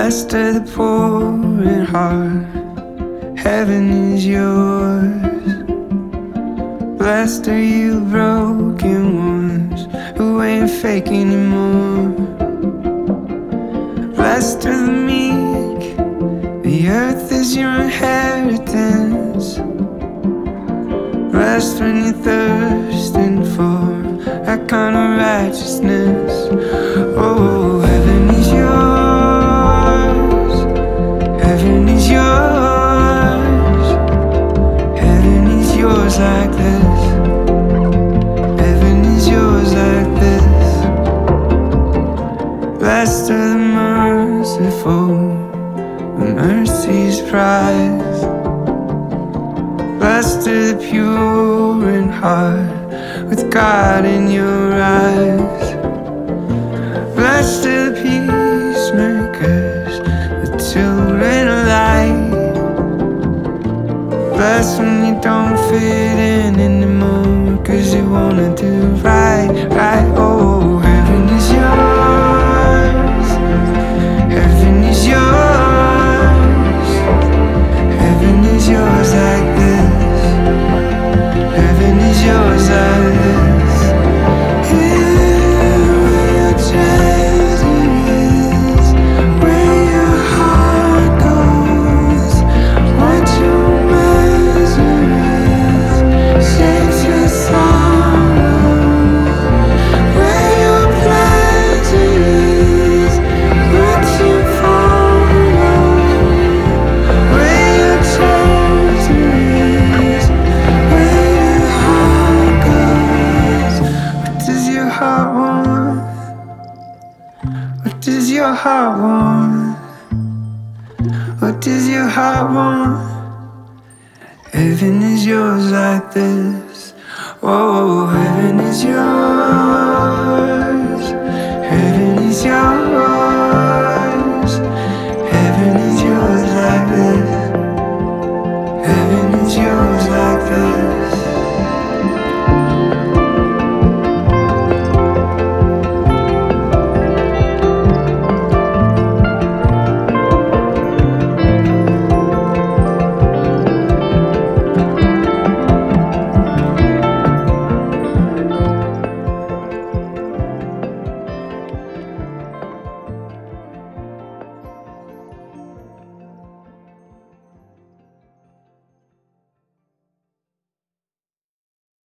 Blessed are the poor in heart, heaven is yours. Blessed are you broken ones who ain't fake anymore. Blessed are the meek, the earth is your inheritance. Blessed when you're thirsting for that kind of righteousness. Oh, heaven is yours, heaven is yours, heaven is yours like this, heaven is yours like this. Blessed are the merciful, the mercy's prize. Blessed are the pure in heart, with God in your eyes. Blessed are the peacemakers, the children of light. Blessed when you don't fit in anymore, 'cause you wanna do right, right. Oh, heaven is yours, heaven is yours, heaven is yours like this, heaven is yours like this. Here where your treasure is, where your heart goes, what your measure is, shapes your sorrow. Where your pleasure is, what you follow. Where your treasure is, where your heart goes. What does your heart want? What does your heart want? What does your heart want? Heaven is yours like this. Oh, heaven is yours, heaven is yours.